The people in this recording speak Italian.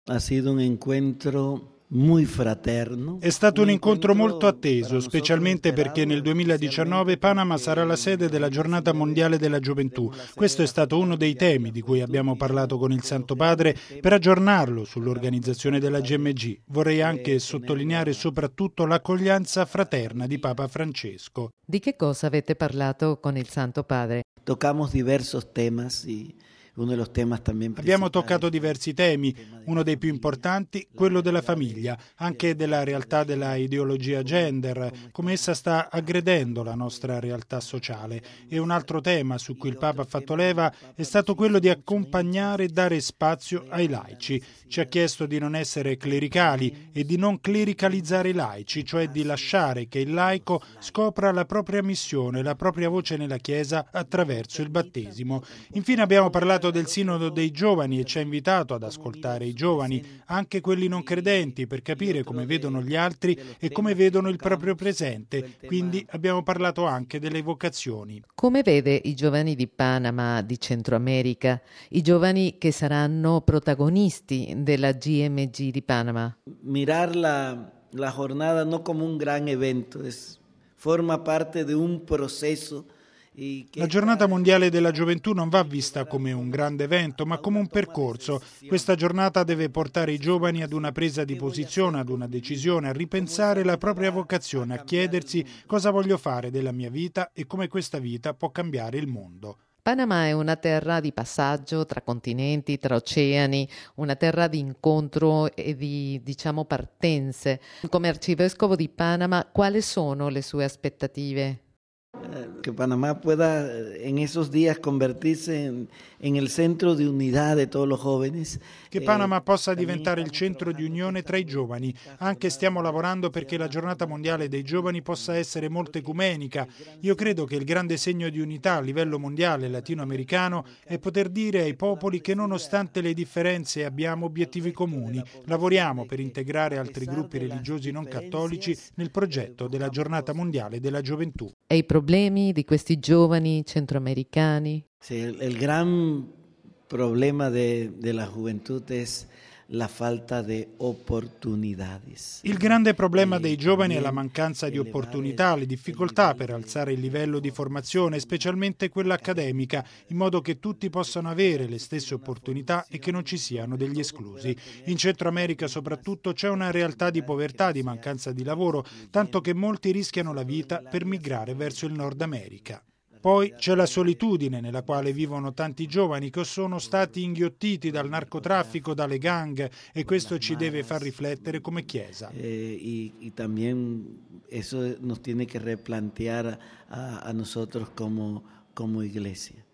Ha sido un encuentro muy fraterno. È stato un incontro molto atteso, specialmente perché nel 2019 Panama sarà la sede della Giornata Mondiale della Gioventù. Questo è stato uno dei temi di cui abbiamo parlato con il Santo Padre per aggiornarlo sull'organizzazione della GMG. Vorrei anche sottolineare soprattutto l'accoglienza fraterna di Papa Francesco. Di che cosa avete parlato con il Santo Padre? Tocamos diversos temas y uno de los temas también Abbiamo principales. toccato diversi temi, uno dei più importanti, quello della famiglia, anche della realtà della ideologia gender, come essa sta aggredendo la nostra realtà sociale. E un altro tema su cui il Papa ha fatto leva è stato quello di accompagnare e dare spazio ai laici. Ci ha chiesto di non essere clericali e di non clericalizzare i laici, cioè di lasciare che il laico scopra la propria missione, la propria voce nella Chiesa attraverso il battesimo. Infine abbiamo parlato del Sinodo dei Giovani e ci ha invitato ad ascoltare i giovani, anche quelli non credenti, per capire come vedono gli altri e come vedono il proprio presente. Quindi abbiamo parlato anche delle vocazioni. Come vede i giovani di Panama, di Centro America, i giovani che saranno protagonisti della GMG di Panama? Mirar la jornada no como un gran evento, forma parte de un proceso. La giornata mondiale della gioventù non va vista come un grande evento, ma come un percorso. Questa giornata deve portare i giovani ad una presa di posizione, ad una decisione, a ripensare la propria vocazione, a chiedersi cosa voglio fare della mia vita e come questa vita può cambiare il mondo. Panama è una terra di passaggio tra continenti, tra oceani, una terra di incontro e di, partenze. Come arcivescovo di Panama, quali sono le sue aspettative? Que Panamá pueda en esos días convertirse en el centro de unidad de todos los jóvenes. Che Panama possa diventare il centro di unione tra i giovani. Anche stiamo lavorando perché la giornata mondiale dei giovani possa essere molto ecumenica. Io credo che il grande segno di unità a livello mondiale latinoamericano è poter dire ai popoli che nonostante le differenze abbiamo obiettivi comuni. Lavoriamo per integrare altri gruppi religiosi non cattolici nel progetto della giornata mondiale della gioventù. E i problemi di questi giovani centroamericani? Sí, el gran problema de la juventud es la falta de oportunidades. Il grande problema dei giovani è la mancanza di opportunità, le difficoltà per alzare il livello di formazione, specialmente quella accademica, in modo che tutti possano avere le stesse opportunità e che non ci siano degli esclusi. In Centro America soprattutto c'è una realtà di povertà, di mancanza di lavoro, tanto che molti rischiano la vita per migrare verso il Nord America. Poi c'è la solitudine nella quale vivono tanti giovani che sono stati inghiottiti dal narcotraffico, dalle gang, e questo ci deve far riflettere come Chiesa. Y también eso nos tiene que replantear a nosotros como iglesia.